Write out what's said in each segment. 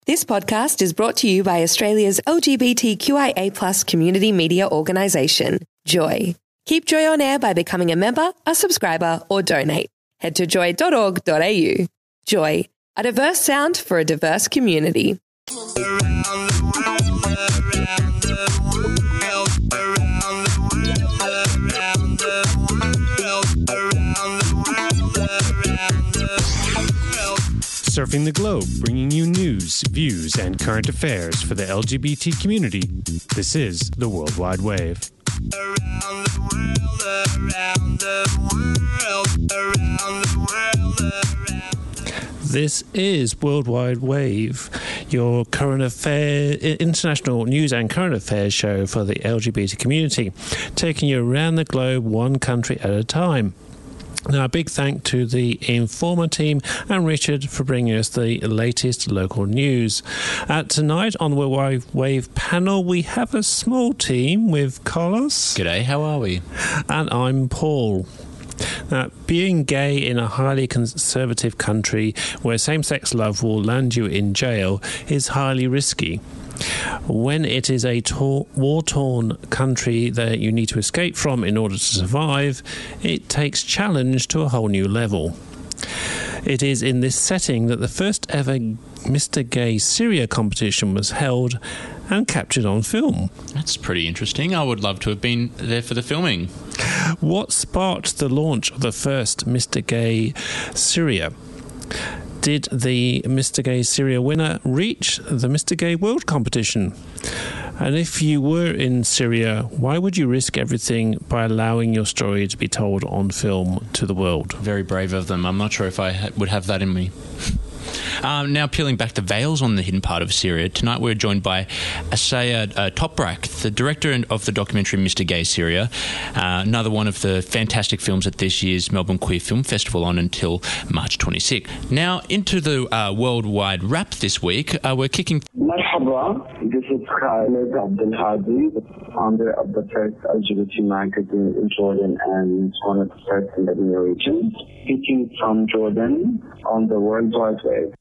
This podcast is brought to you by Australia's LGBTQIA+ community media organisation, Joy. Keep Joy on air by becoming a member, a subscriber, or donate. Head to joy.org.au. Joy, a diverse sound for a diverse community. Surfing the globe, bringing you news, views, and current affairs for the LGBT community. This is the World Wide Wave. This is World Wide Wave, your current affair, international news and current affairs show for the LGBT community, taking you around the globe, one country at a time. Now, a big thank to the Informer team and Richard for bringing us the latest local news. Tonight on the World Wide Wave panel, we have a small team with Carlos. G'day, how are we? And I'm Paul. Now, being gay in a highly conservative country where same-sex love will land you in jail is highly risky. When it is a war-torn country that you need to escape from in order to survive, it takes challenge to a whole new level. It is in this setting that the first ever Mr. Gay Syria competition was held and captured on film. That's pretty interesting. I would love to have been there for the filming. What sparked the launch of the first Mr. Gay Syria? Did the Mr. Gay Syria winner reach the Mr. Gay World competition? And if you were in Syria, why would you risk everything by allowing your story to be told on film to the world? Very brave of them. I'm not sure if I would have that in me. Now, peeling back the veils on the hidden part of Syria, tonight we're joined by Asaya Toprak, the director of the documentary Mr. Gay Syria, another one of the fantastic films at this year's Melbourne Queer Film Festival on until March 26. Now, into the worldwide wrap this week, we're kicking... Marhaba, this is Khaled Abdel Hadi, founder of the first LGBT magazine in Jordan and one of the first in the MENA region, speaking from Jordan on the World Wide Wave.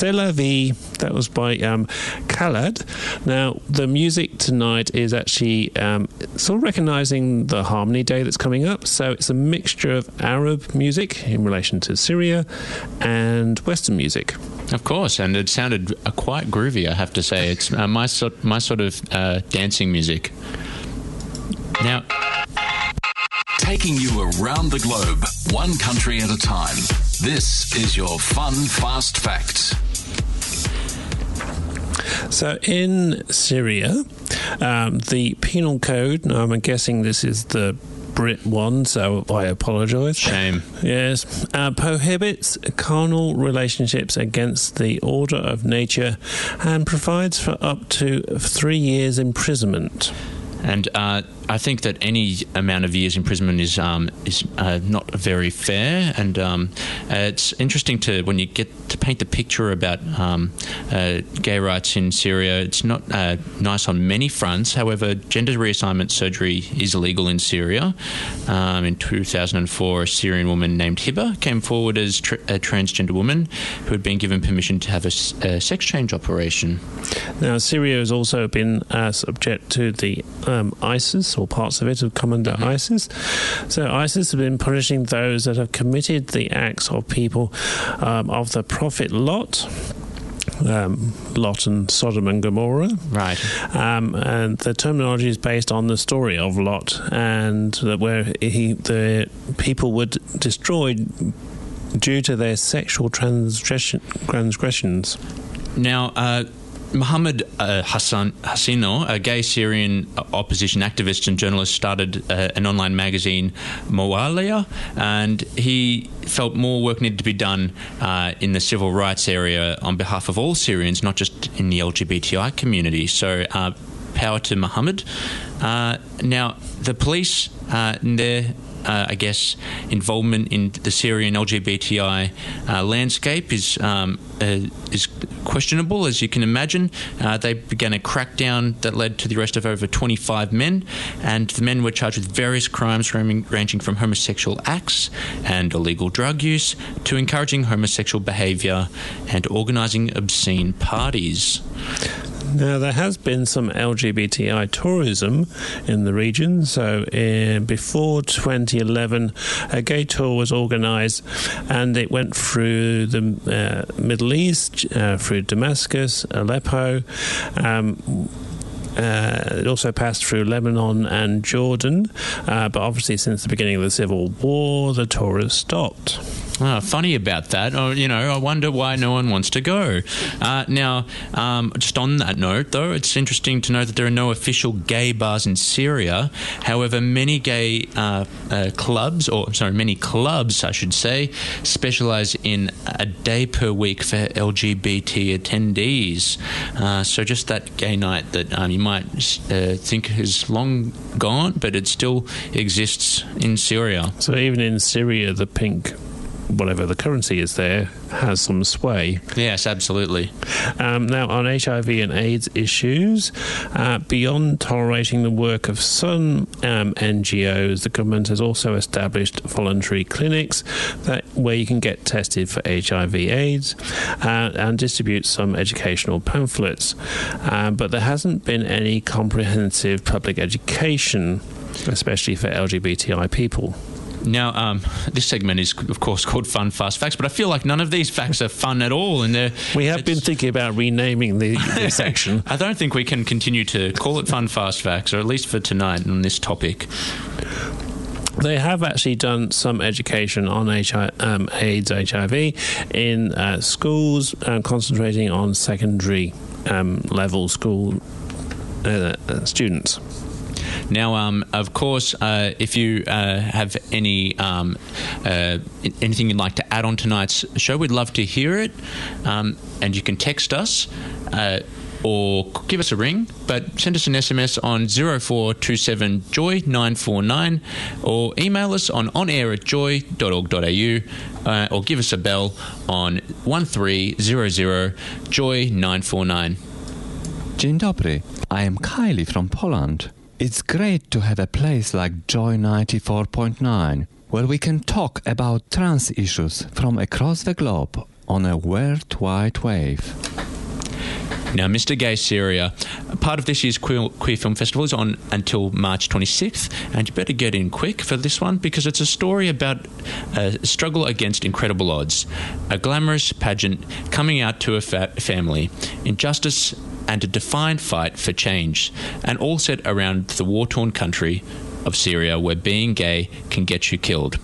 C'est la vie. That was by Khaled. Now, the music tonight is actually sort of recognising the Harmony Day that's coming up. So it's a mixture of Arab music in relation to Syria and Western music. Of course, and it sounded quite groovy, I have to say. It's my sort of dancing music. Now, taking you around the globe, one country at a time. This is your Fun Fast Facts. So in Syria, the penal code, now I'm guessing this is the Brit one, so I apologise. Shame. Yes. Prohibits carnal relationships against the order of nature and provides for up to 3 years imprisonment. And I think that any amount of years imprisonment is not very fair, and it's interesting when you get to paint the picture about gay rights in Syria. It's not nice on many fronts. However, gender reassignment surgery is illegal in Syria. In 2004, a Syrian woman named Hiba came forward as a transgender woman who had been given permission to have a sex change operation. Now, Syria has also been subject to the ISIS, or parts of it have come under ISIS. So ISIS have been punishing those that have committed the acts of people of the Prophet Lot. Lot and Sodom and Gomorrah. Right. And the terminology is based on the story of Lot, and where the people were destroyed due to their sexual transgressions. Now, Mohammed Hassino, a gay Syrian opposition activist and journalist, started an online magazine, Moalia, and he felt more work needed to be done in the civil rights area on behalf of all Syrians, not just in the LGBTI community. So power to Mohammed. Now, the police, their involvement in the Syrian LGBTI landscape is questionable, as you can imagine. They began a crackdown that led to the arrest of over 25 men, and the men were charged with various crimes ranging from homosexual acts and illegal drug use to encouraging homosexual behaviour and organising obscene parties. Now, there has been some LGBTI tourism in the region. So before 2011, a gay tour was organised, and it went through the Middle East, through Damascus, Aleppo. It also passed through Lebanon and Jordan, but obviously since the beginning of the Civil War, the tour has stopped. Funny about that. I wonder why no one wants to go. Now, just on that note, though, it's interesting to know that there are no official gay bars in Syria. However, many gay clubs, I should say, specialise in a day per week for LGBT attendees. So just that gay night that you might think is long gone, but it still exists in Syria. So even in Syria, the pink, whatever the currency is there, has some sway. Yes, absolutely. Now, on HIV and AIDS issues, beyond tolerating the work of some NGOs, the government has also established voluntary clinics where you can get tested for HIV/AIDS and distribute some educational pamphlets. But there hasn't been any comprehensive public education, especially for LGBTI people. Now, this segment is, of course, called Fun Fast Facts, but I feel like none of these facts are fun at all. And we have been thinking about renaming the section. I don't think we can continue to call it Fun Fast Facts, or at least for tonight on this topic. They have actually done some education on AIDS, HIV in schools, concentrating on secondary level school students. Now, of course, if you have anything you'd like to add on tonight's show, we'd love to hear it. And you can text us or give us a ring, but send us an SMS on 0427-JOY-949 or email us on onair@joy.org.au or give us a bell on 1300-JOY-949. Dzień dobry, I am Kylie from Poland. It's great to have a place like Joy 94.9, where we can talk about trans issues from across the globe. on a World Wide Wave. Now, Mr. Gay Syria, part of this year's Queer Film Festival is on until March 26th, and you better get in quick for this one because it's a story about a struggle against incredible odds, a glamorous pageant coming out to a family, injustice and a defiant fight for change, and all set around the war-torn country of Syria where being gay can get you killed.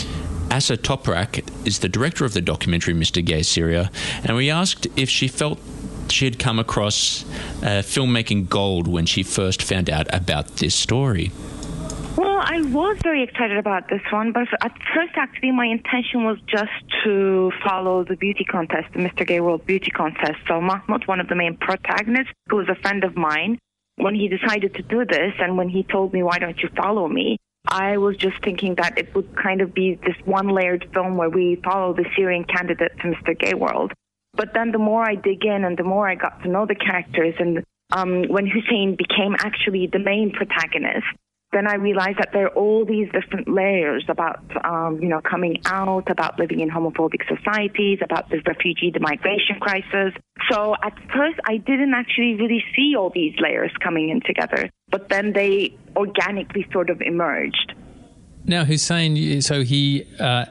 Asa Toprak is the director of the documentary Mr. Gay Syria, and we asked if she felt she had come across filmmaking gold when she first found out about this story. Well, I was very excited about this one, but at first, actually, my intention was just to follow the beauty contest, the Mr. Gay World Beauty Contest. So Mahmoud, one of the main protagonists, who was a friend of mine, when he decided to do this and when he told me, why don't you follow me, I was just thinking that it would kind of be this one-layered film where we follow the Syrian candidate to Mr. Gay World. But then the more I dig in and the more I got to know the characters, and when Hussein became actually the main protagonist, then I realized that there are all these different layers about, coming out, about living in homophobic societies, about the refugee, the migration crisis. So at first, I didn't actually really see all these layers coming in together, but then they organically sort of emerged. Now, Hussein, so he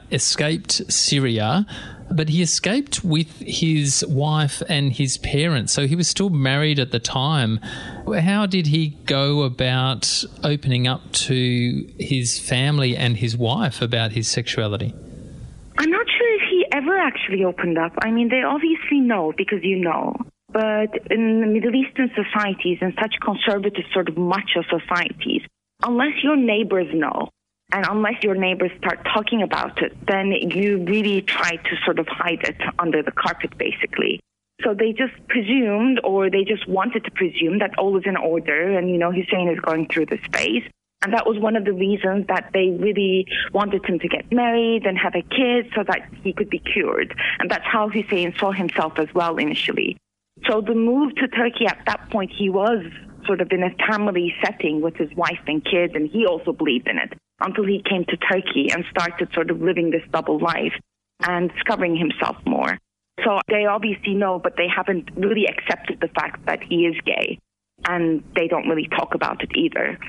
escaped Syria, but he escaped with his wife and his parents. So he was still married at the time. How did he go about opening up to his family and his wife about his sexuality? I'm not sure if he ever actually opened up. I mean, they obviously know because you know. But in the Middle Eastern societies and such conservative sort of macho societies, unless your neighbors know, and unless your neighbors start talking about it, then you really try to sort of hide it under the carpet, basically. So they just presumed, or they just wanted to presume, that all was in order and, Hussein is going through this phase. And that was one of the reasons that they really wanted him to get married and have a kid so that he could be cured. And that's how Hussein saw himself as well initially. So the move to Turkey, at that point, he was sort of in a family setting with his wife and kids, and he also believed in it, until he came to Turkey and started sort of living this double life and discovering himself more. So they obviously know, but they haven't really accepted the fact that he is gay, and they don't really talk about it either.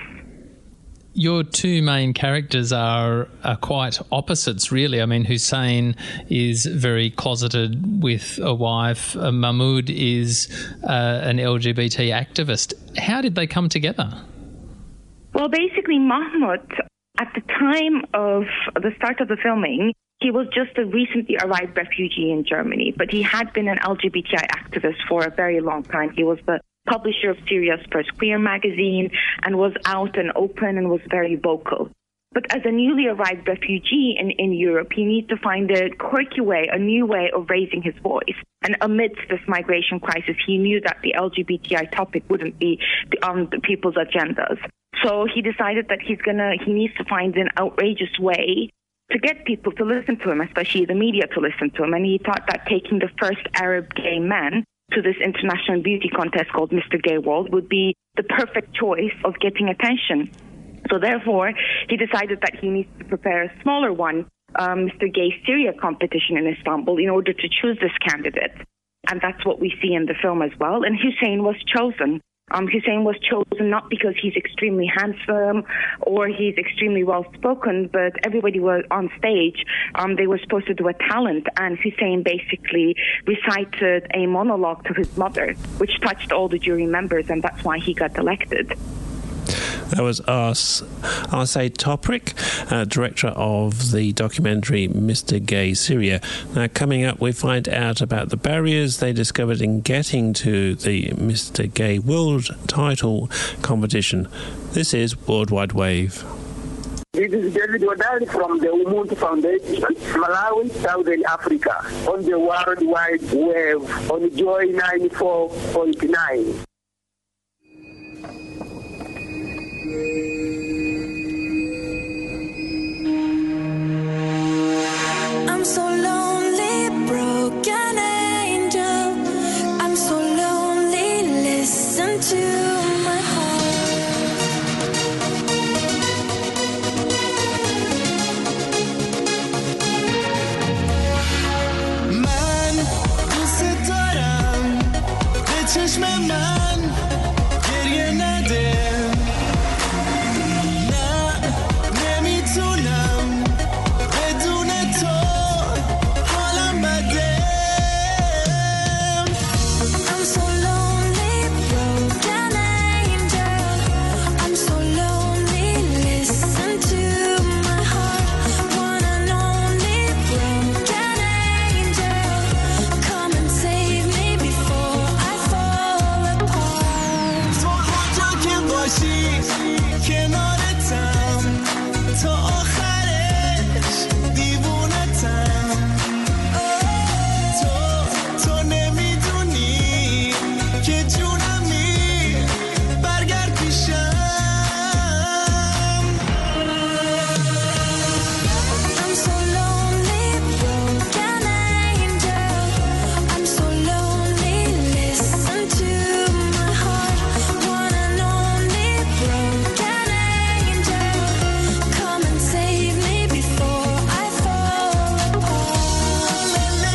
Your two main characters are quite opposites, really. I mean, Hussein is very closeted with a wife. Mahmoud is an LGBT activist. How did they come together? Well, basically, Mahmoud, at the time of the start of the filming, he was just a recently arrived refugee in Germany, but he had been an LGBTI activist for a very long time. He was the publisher of Syria's first queer magazine and was out and open and was very vocal. But as a newly arrived refugee in Europe, he needs to find a quirky way, a new way of raising his voice. And amidst this migration crisis, he knew that the LGBTI topic wouldn't be on the people's agendas. So he decided that he needs to find an outrageous way to get people to listen to him, especially the media to listen to him. And he thought that taking the first Arab gay man to this international beauty contest called Mr. Gay World would be the perfect choice of getting attention. So therefore, he decided that he needs to prepare a smaller one, Mr. Gay Syria competition in Istanbul, in order to choose this candidate. And that's what we see in the film as well. And Hussein was chosen. Hussein was chosen not because he's extremely handsome or he's extremely well-spoken, but everybody was on stage. They were supposed to do a talent, and Hussein basically recited a monologue to his mother, which touched all the jury members, and that's why he got elected. That was Asa Toprak, director of the documentary Mr. Gay Syria. Now, coming up, we find out about the barriers they discovered in getting to the Mr. Gay World title competition. This is World Wide Wave. This is David Wadari from the Umuntu Foundation, Malawi, Southern Africa, on the World Wide Wave on Joy 94.9. I'm so lonely, broken angel. I'm so lonely, listen to my heart. Man چشم من گریه نده نه نمیتونم بدون تو حالم بده I'm so lonely, broken angel. I'm so lonely, listen to my heart. One and only broken angel. Come and save me before I fall apart. تو هر جا که باشی کنارتم تا آخرش دیوونتم تو نمیدونی که جونمی برگرد پیشم I'm so lonely, broken angel. I'm so lonely, listen to my heart. One and only broken angel. Come and save me before I fall apart.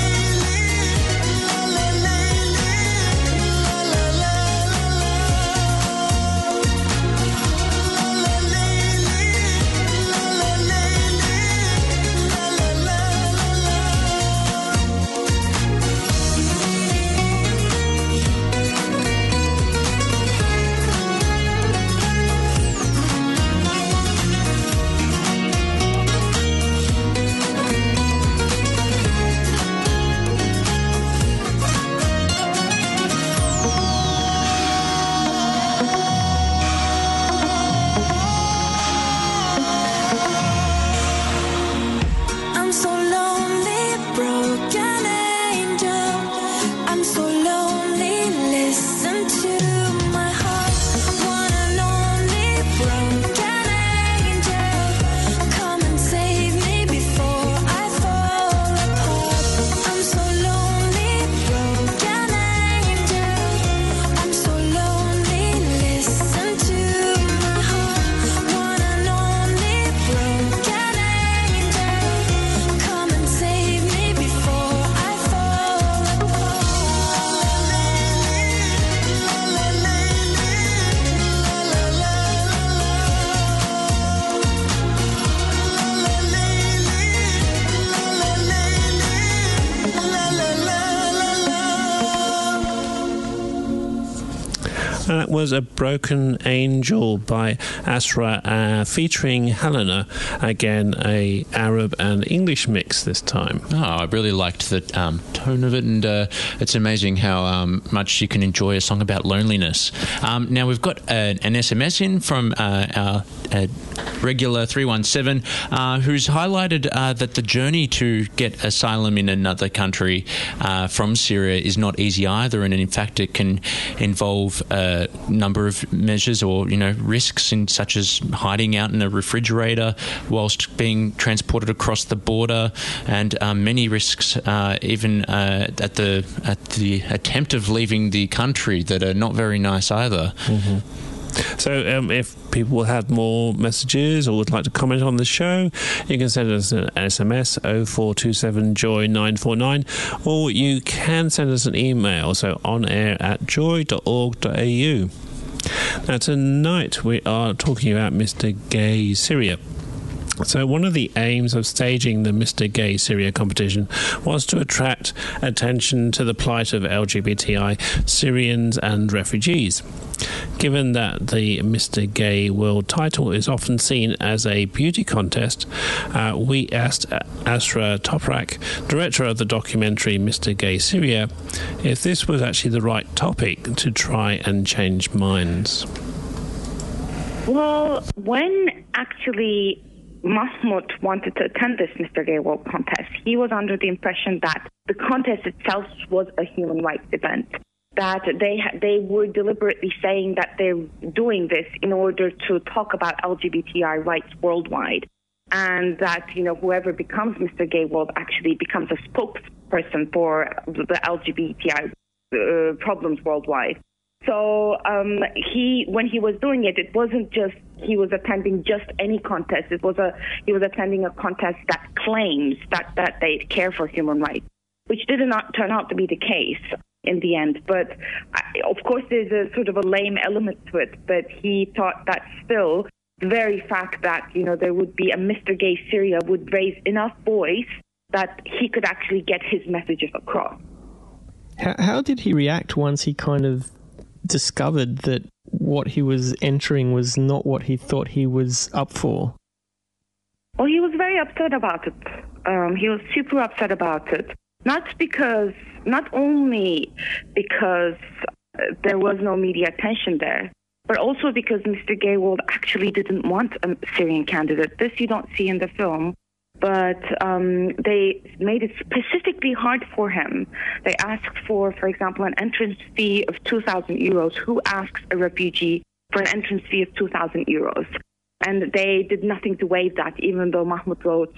I'm so lonely, broken angel. I'm so lonely, listen to my heart. One and only broken angel. Come and save me before I fall apart. I'm so lonely, broken angel. I'm so lonely, listen to my heart. One and only broken angel. Come and save me before I fall That was A Broken Angel by Asra featuring Helena. Again, a Arab and English mix this time. Oh, I really liked the tone of it, and it's amazing how much you can enjoy a song about loneliness. Now, we've got an SMS in from our regular 317 who's highlighted that the journey to get asylum in another country from Syria is not easy either, and in fact it can involve a number of measures or risks, such as hiding out in a refrigerator whilst being transported across the border, and many risks even at the attempt of leaving the country that are not very nice either. Mm-hmm. So if people have more messages or would like to comment on the show, you can send us an SMS 0427-JOY-949, or you can send us an email, so onair@joy.org.au. Now tonight we are talking about Mr. Gay Syria. So one of the aims of staging the Mr. Gay Syria competition was to attract attention to the plight of LGBTI Syrians and refugees. Given that the Mr. Gay World title is often seen as a beauty contest, we asked Asra Toprak, director of the documentary Mr. Gay Syria, if this was actually the right topic to try and change minds. Well, when actually Mahmoud wanted to attend this Mr. Gay World contest, he was under the impression that the contest itself was a human rights event, that they were deliberately saying that they're doing this in order to talk about LGBTI rights worldwide, and that whoever becomes Mr. Gay World actually becomes a spokesperson for the LGBTI problems worldwide. So when he was doing it, it wasn't just he was attending just any contest. He was attending a contest that claims that they care for human rights, which did not turn out to be the case. in the end. But of course, there's a sort of a lame element to it. But he thought that still, the very fact that, there would be a Mr. Gay Syria would raise enough voice that he could actually get his messages across. How did he react once he kind of discovered that what he was entering was not what he thought he was up for? Well, he was very upset about it. He was super upset about it. Not only because there was no media attention there, but also because Mr. Gay World actually didn't want a Syrian candidate. This you don't see in the film. But they made it specifically hard for him. They asked for example, an entrance fee of 2,000 euros. Who asks a refugee for an entrance fee of 2,000 euros? And they did nothing to waive that, even though Mahmoud wrote,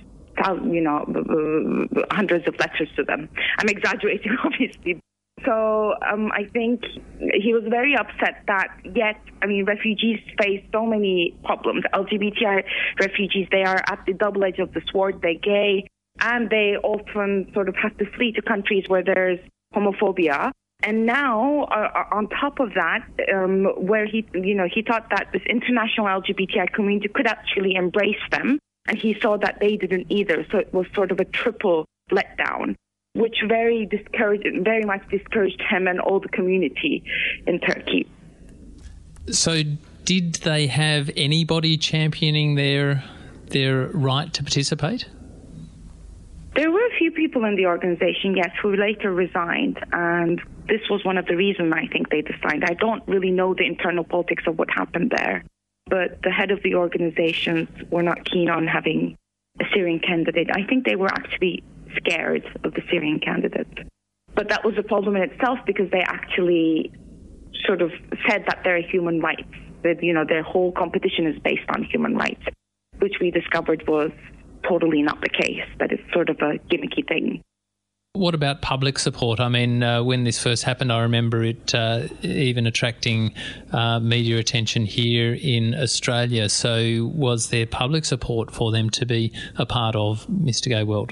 hundreds of letters to them. I'm exaggerating, obviously. So I think he was very upset that refugees face so many problems. LGBTI refugees, they are at the double edge of the sword. They're gay, and they often sort of have to flee to countries where there's homophobia. And now, on top of that, where he thought that this international LGBTI community could actually embrace them, and he saw that they didn't either. So it was sort of a triple letdown, which very much discouraged him and all the community in Turkey. So did they have anybody championing their right to participate? There were a few people in the organization, yes, who later resigned, and this was one of the reasons I think they decided. I don't really know the internal politics of what happened there, but the head of the organizations were not keen on having a Syrian candidate. I think they were actually scared of the Syrian candidate. But that was a problem in itself because they actually sort of said that they're human rights, that, their whole competition is based on human rights, which we discovered was totally not the case, that it's sort of a gimmicky thing. What about public support? I mean, when this first happened, I remember it even attracting media attention here in Australia. So was there public support for them to be a part of Mr. Gay World?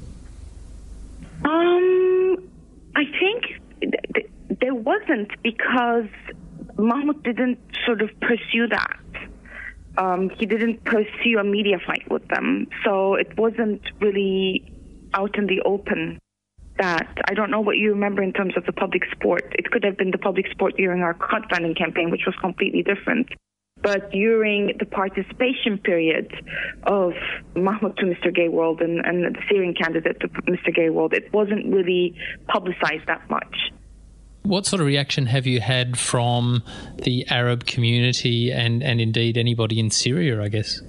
I think there wasn't, because Mahmoud didn't sort of pursue that. He didn't pursue a media fight with them. So it wasn't really out in the open. That I don't know what you remember in terms of the public support. It could have been the public support during our crowdfunding campaign, which was completely different. But during the participation period of Mahmoud to Mr. Gay World and the Syrian candidate to Mr. Gay World, it wasn't really publicized that much. What sort of reaction have you had from the Arab community and indeed anybody in Syria, I guess?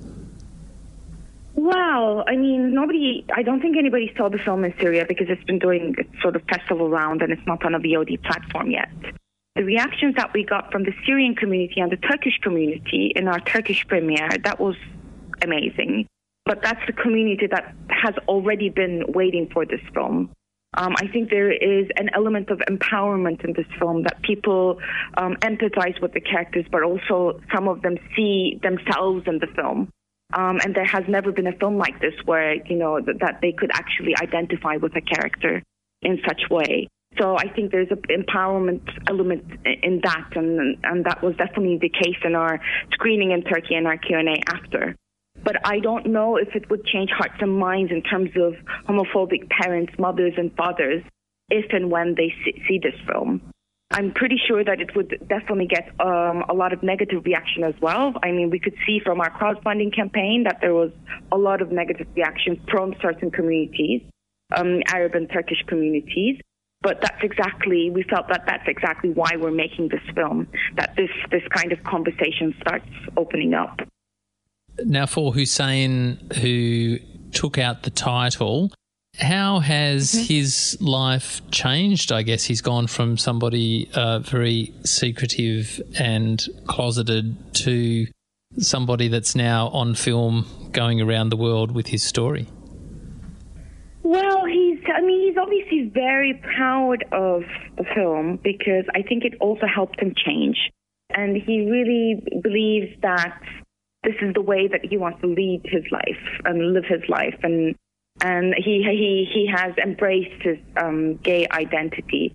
Well, I don't think anybody saw the film in Syria because it's been doing its sort of festival round and it's not on a VOD platform yet. The reactions that we got from the Syrian community and the Turkish community in our Turkish premiere, that was amazing. But that's the community that has already been waiting for this film. I think there is an element of empowerment in this film, that people empathize with the characters, but also some of them see themselves in the film. And there has never been a film like this where, that they could actually identify with a character in such way. So I think there's an empowerment element in that, and that was definitely the case in our screening in Turkey and our Q&A after. But I don't know if it would change hearts and minds in terms of homophobic parents, mothers and fathers, if and when they see this film. I'm pretty sure that it would definitely get a lot of negative reaction as well. I mean, we could see from our crowdfunding campaign that there was a lot of negative reaction from certain communities, Arab and Turkish communities. But we felt that that's exactly why we're making this film, that this kind of conversation starts opening up. Now, for Hussein, who took out the title, how has his life changed? I guess he's gone from somebody very secretive and closeted to somebody that's now on film going around the world with his story. Well, he's obviously very proud of the film because I think it also helped him change. And he really believes that this is the way that he wants to lead his life and live his life. And he has embraced his gay identity.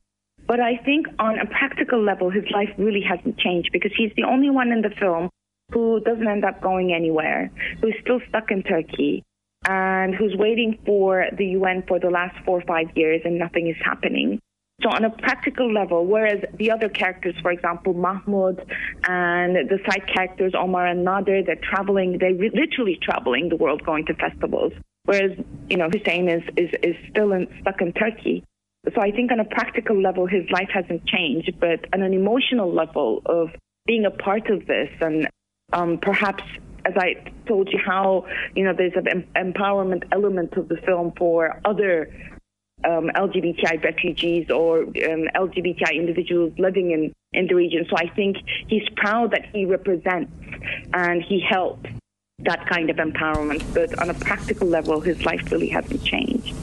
But I think on a practical level, his life really hasn't changed because he's the only one in the film who doesn't end up going anywhere, who's still stuck in Turkey, and who's waiting for the UN for the last 4 or 5 years and nothing is happening. So on a practical level, whereas the other characters, for example, Mahmoud and the side characters, Omar and Nader, they're literally traveling the world going to festivals. Whereas, Hussein is still stuck in Turkey. So I think on a practical level, his life hasn't changed, but on an emotional level of being a part of this and perhaps, as I told you, how, there's an empowerment element of the film for other LGBTI refugees or LGBTI individuals living in the region. So I think he's proud that he represents and he helps that kind of empowerment. But on a practical level, his life really hasn't changed.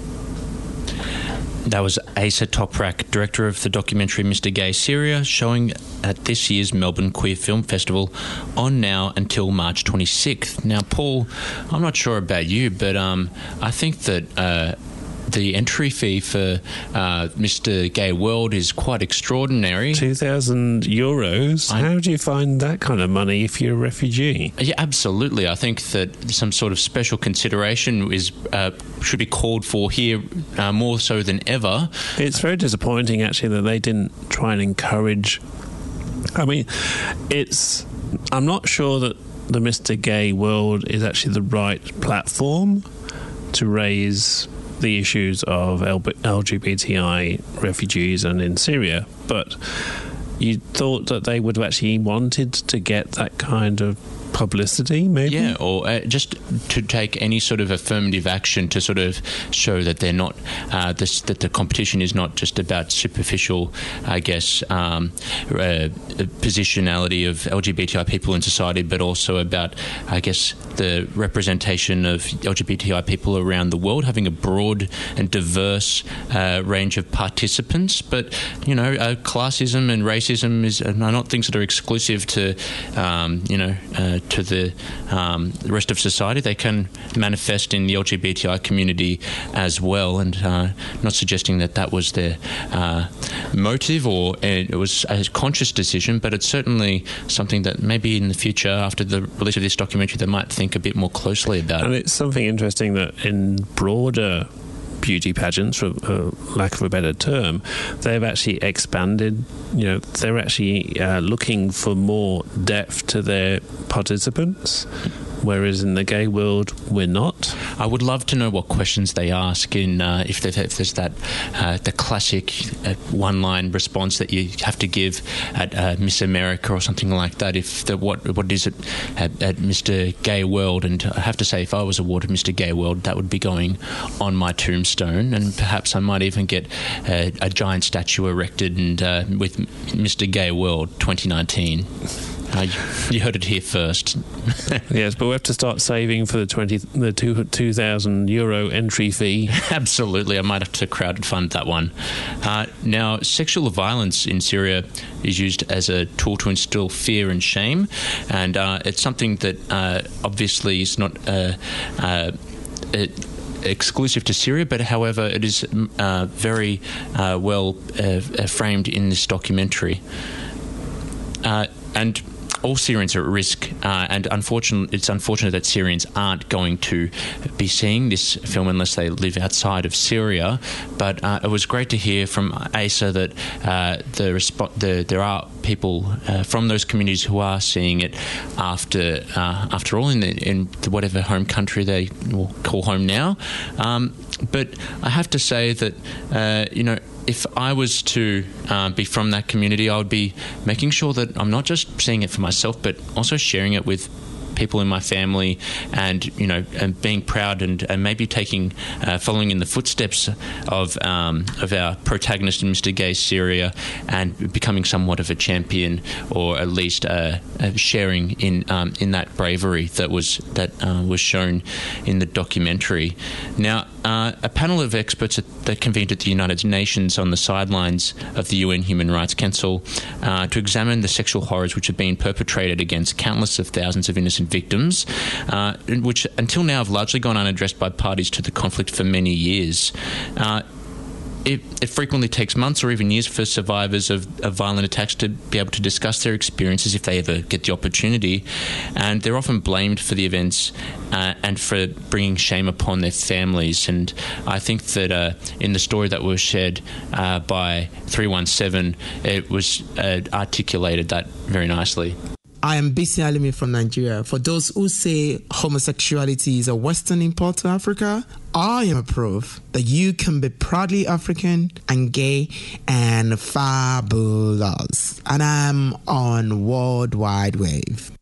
That was Asa Toprak, director of the documentary Mr. Gay Syria, showing at this year's Melbourne Queer Film Festival on now until March 26th. Now, Paul, I'm not sure about you, but I think that the entry fee for Mr. Gay World is quite extraordinary. €2,000? How do you find that kind of money if you're a refugee? Yeah, absolutely. I think that some sort of special consideration should be called for here more so than ever. It's very disappointing, actually, that they didn't try and encourage... I mean, I'm not sure that the Mr. Gay World is actually the right platform to raise the issues of LGBTI refugees and in Syria, but you thought that they would have actually wanted to get that kind of publicity, maybe? Yeah, or just to take any sort of affirmative action to sort of show that they're not, that the competition is not just about superficial, I guess, positionality of LGBTI people in society, but also about, I guess, the representation of LGBTI people around the world, having a broad and diverse range of participants. But, classism and racism are not things that are exclusive to, to the rest of society. They can manifest in the LGBTI community as well, and not suggesting that was their motive or it was a conscious decision, but it's certainly something that maybe in the future, after the release of this documentary, they might think a bit more closely about. And it's something interesting that in broader beauty pageants, for lack of a better term, they've actually expanded. They're actually looking for more depth to their participants, whereas in the gay world, we're not. I would love to know what questions they ask in if there's that the classic one-line response that you have to give at Miss America or something like that. What is it at Mr. Gay World? And I have to say, if I was awarded Mr. Gay World, that would be going on my tombstone, and perhaps I might even get a giant statue erected and with Mr. Gay World 2019. You heard it here first. Yes, but we have to start saving for the €2,000 entry fee. Absolutely, I might have to crowdfund that one. Now, sexual violence in Syria is used as a tool to instill fear and shame, and it's something that obviously is not exclusive to Syria, but however, it is very well framed in this documentary. And all Syrians are at risk, and it's unfortunate that Syrians aren't going to be seeing this film unless they live outside of Syria. But it was great to hear from Asa that there are people from those communities who are seeing it after all in whatever home country they will call home now. But I have to say that if I was to be from that community, I would be making sure that I'm not just seeing it for myself, but also sharing it with people in my family, and and being proud and maybe following in the footsteps of our protagonist in Mr. Gay Syria, and becoming somewhat of a champion, or at least sharing in that bravery that was shown in the documentary. Now, a panel of experts that convened at the United Nations on the sidelines of the UN Human Rights Council to examine the sexual horrors which have been perpetrated against countless of thousands of innocent victims, which until now have largely gone unaddressed by parties to the conflict for many years. it frequently takes months or even years for survivors of violent attacks to be able to discuss their experiences if they ever get the opportunity, and they're often blamed for the events and for bringing shame upon their families. And I think that in the story that was shared by 317, it was articulated that very nicely. I am Bisi Alimi from Nigeria. For those who say homosexuality is a Western import to Africa, I am a proof that you can be proudly African and gay and fabulous. And I'm on World Wide Wave.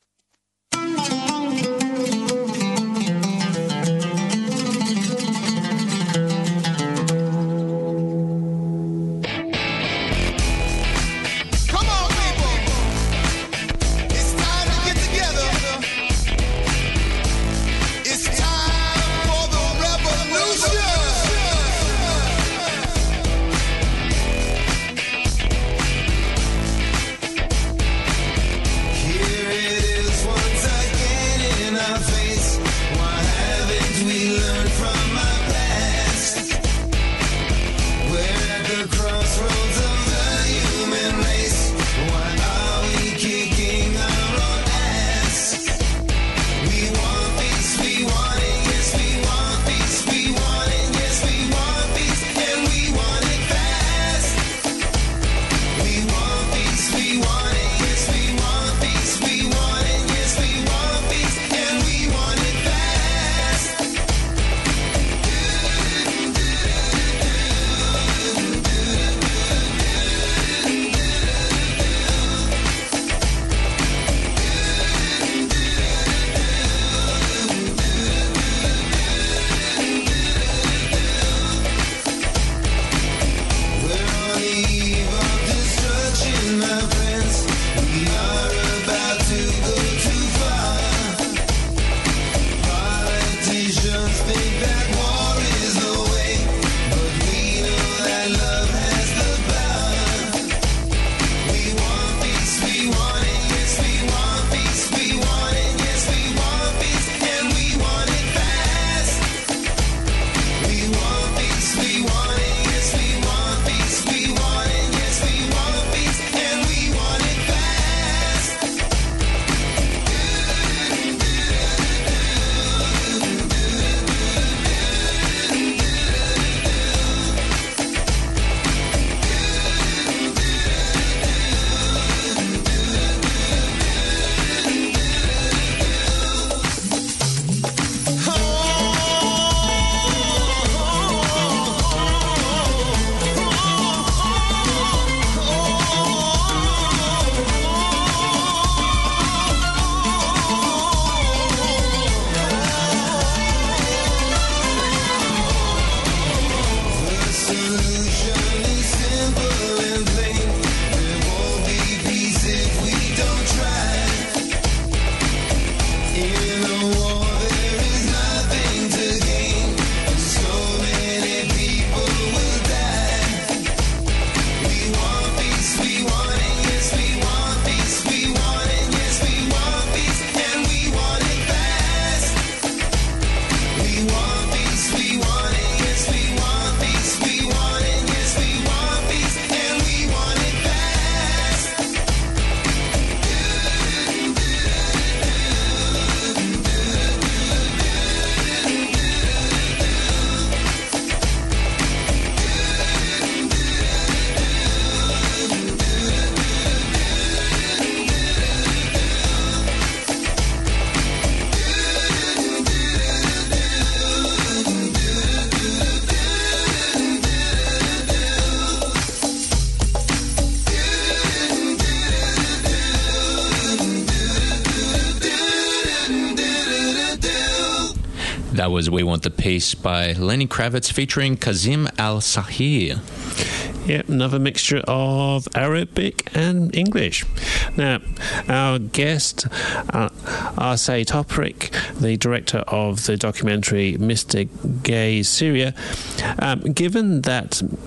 That was We Want the Peace by Lenny Kravitz featuring Kazim Al-Sahir. Yep, another mixture of Arabic and English. Now, our guest, Asay Toprak, the director of the documentary Mr. Gay Syria, given that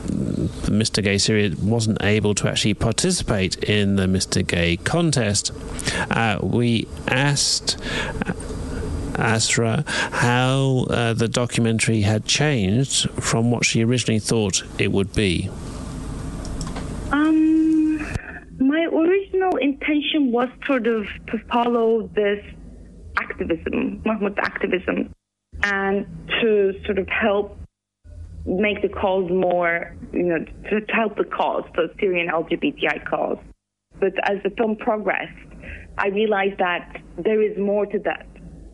Mr. Gay Syria wasn't able to actually participate in the Mr. Gay contest, we asked Asra, how the documentary had changed from what she originally thought it would be. My original intention was sort of to follow this activism, Mahmoud activism, and to sort of help make the cause more, to help the cause, the Syrian LGBTI cause. But as the film progressed, I realized that there is more to that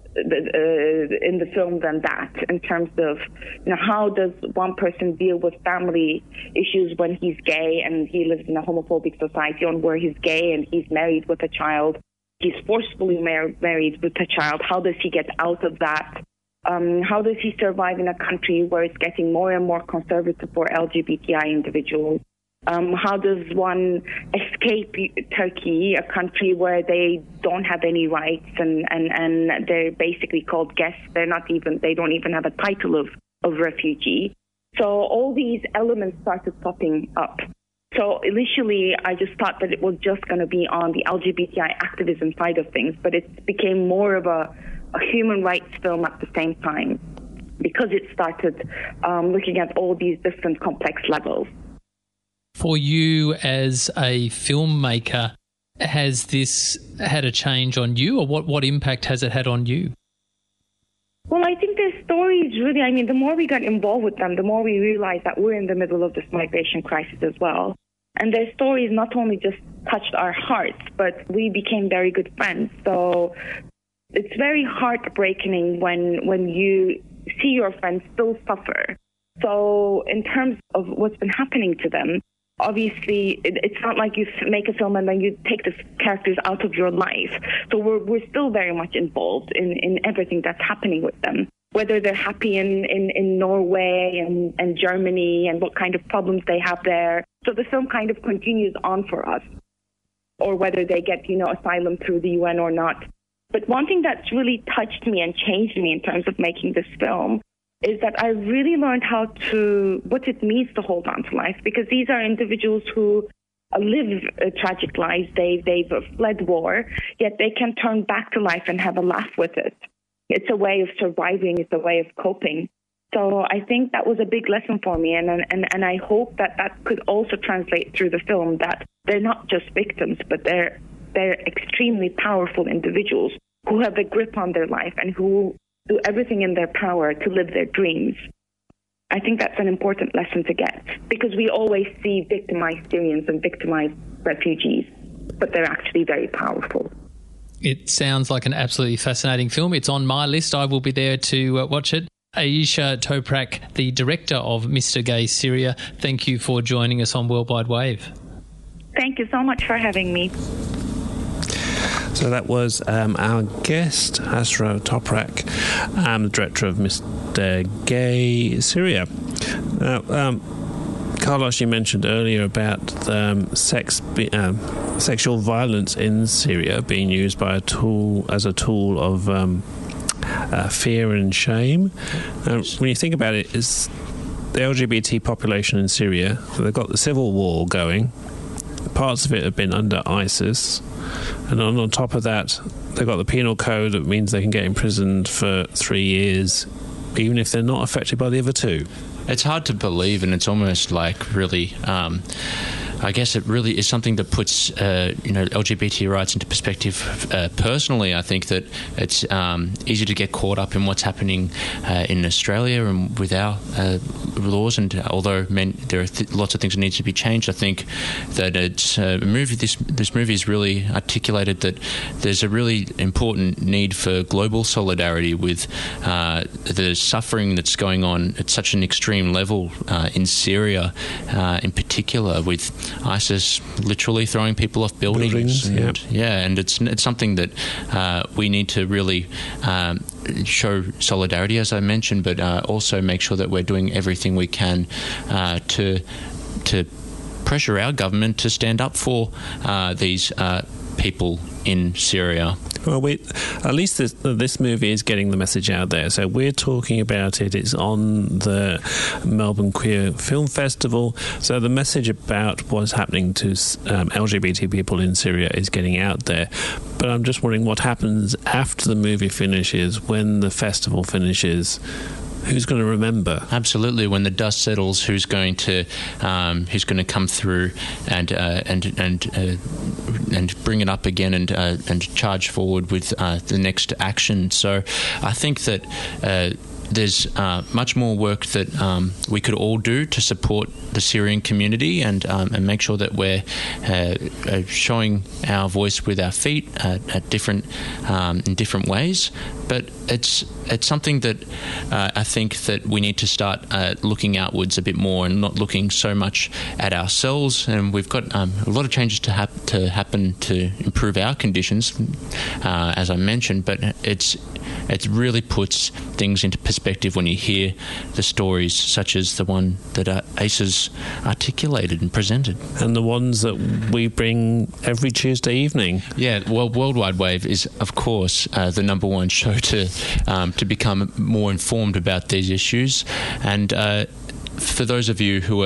in the film than that, in terms of how does one person deal with family issues when he's gay and he lives in a homophobic society, on where he's gay and he's married with a child, he's forcefully married with a child. How does he get out of that? How does he survive in a country where it's getting more and more conservative for LGBTI individuals? How does one escape Turkey, a country where they don't have any rights and they're basically called guests? They don't even have a title of refugee. So all these elements started popping up. So initially, I just thought that it was just going to be on the LGBTI activism side of things, but it became more of a human rights film at the same time, because it started looking at all these different complex levels. For you as a filmmaker, has this had a change on you, or what impact has it had on you? Well, I think their stories really, the more we got involved with them, the more we realized that we're in the middle of this migration crisis as well. And their stories not only just touched our hearts, but we became very good friends. So it's very heartbreaking when you see your friends still suffer. So in terms of what's been happening to them, obviously, it's not like you make a film and then you take the characters out of your life. So we're still very much involved in everything that's happening with them, whether they're happy in Norway and Germany and what kind of problems they have there. So the film kind of continues on for us, or whether they get, asylum through the UN or not. But one thing that's really touched me and changed me in terms of making this film is that I really learned what it means to hold on to life, because these are individuals who live tragic lives. They've fled war, yet they can turn back to life and have a laugh with it. It's a way of surviving. It's a way of coping. So I think that was a big lesson for me, and I hope that could also translate through the film, that they're not just victims, but they're extremely powerful individuals who have a grip on their life and who do everything in their power to live their dreams. I think that's an important lesson to get, because we always see victimized Syrians and victimized refugees, but they're actually very powerful. It sounds like an absolutely fascinating film. It's on my list. I will be there to watch it. Ayesha Toprak, the director of Mr. Gay Syria, thank you for joining us on Worldwide Wave. Thank you so much for having me. So that was our guest, Asra Toprak, the director of Mr. Gay Syria. Now, Carlos, you mentioned earlier about sexual violence in Syria being used as a tool of fear and shame. When you think about it, it's the LGBT population in Syria. So they've got the civil war going. Parts of it have been under ISIS. And on top of that, they've got the penal code that means they can get imprisoned for 3 years, even if they're not affected by the other two. It's hard to believe, and it's almost like really... I guess it really is something that puts LGBT rights into perspective. Personally, I think that it's easy to get caught up in what's happening in Australia and with our laws. And although there are lots of things that need to be changed, I think that it's a movie. This movie has really articulated that there's a really important need for global solidarity with the suffering that's going on at such an extreme level in Syria, in particular, with ISIS literally throwing people off buildings. And it's something that we need to really show solidarity, as I mentioned, but also make sure that we're doing everything we can to pressure our government to stand up for these people in Syria. Well, at least this movie is getting the message out there. So we're talking about it. It's on the Melbourne Queer Film Festival. So the message about what's happening to LGBT people in Syria is getting out there. But I'm just wondering what happens after the movie finishes, when the festival finishes. Who's going to remember? Absolutely. When the dust settles, who's going to come through and bring it up again and charge forward with the next action? So I think that there's much more work that we could all do to support the Syrian community and make sure that we're showing our voice with our feet in different ways. But it's something that I think that we need to start looking outwards a bit more and not looking so much at ourselves. And we've got a lot of changes to happen to improve our conditions, as I mentioned. But it really puts things into perspective when you hear the stories such as the one that Asa's articulated and presented. And the ones that we bring every Tuesday evening. Yeah, well, Worldwide Wave is, of course, the number one show to become more informed about these issues. And for those of you who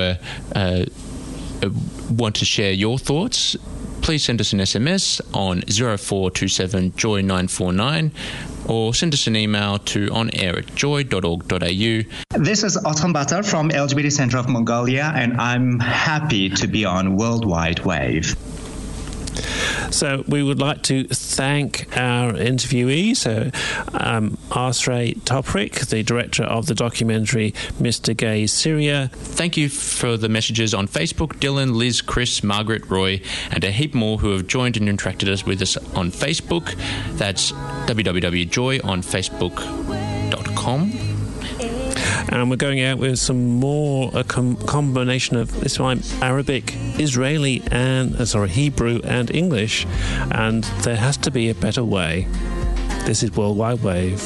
want to share your thoughts, please send us an SMS on 0427 Joy 949 or send us an email to onair@joy.org.au. This is Otton Batar from LGBT Center of Mongolia, and I'm happy to be on Worldwide Wave. So we would like to thank our interviewee, Asray Toprak, the director of the documentary Mr. Gay Syria. Thank you for the messages on Facebook, Dylan, Liz, Chris, Margaret, Roy, and a heap more who have joined and interacted with us on Facebook. That's www.joyonfacebook.com. And we're going out with some more, a combination of this time Arabic, Israeli, and Hebrew and English. And there has to be a better way. This is Worldwide Wave.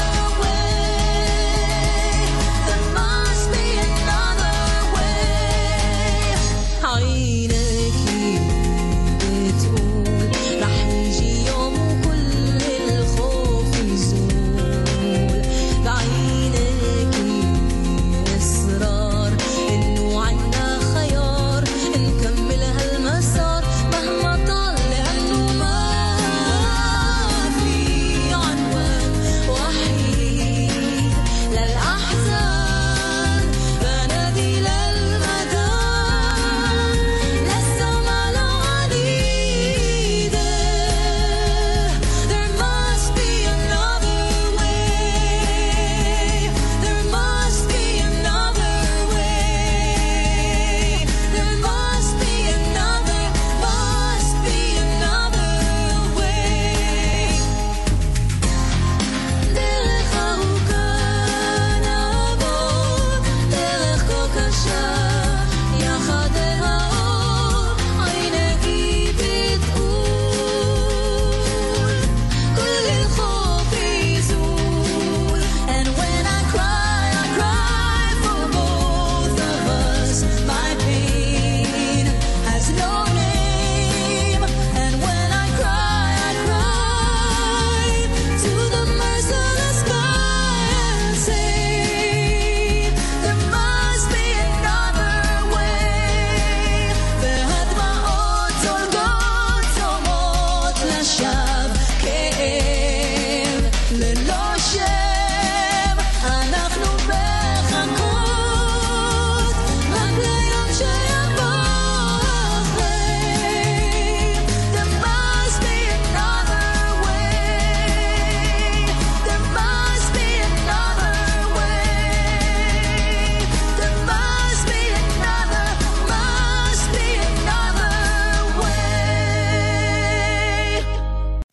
There must be another way.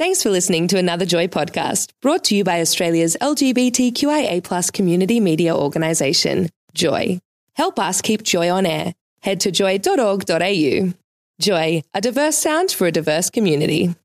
Thanks for listening to another Joy podcast, brought to you by Australia's LGBTQIA+ community media organisation, Joy. Help us keep Joy on air. Head to joy.org.au. Joy, a diverse sound for a diverse community.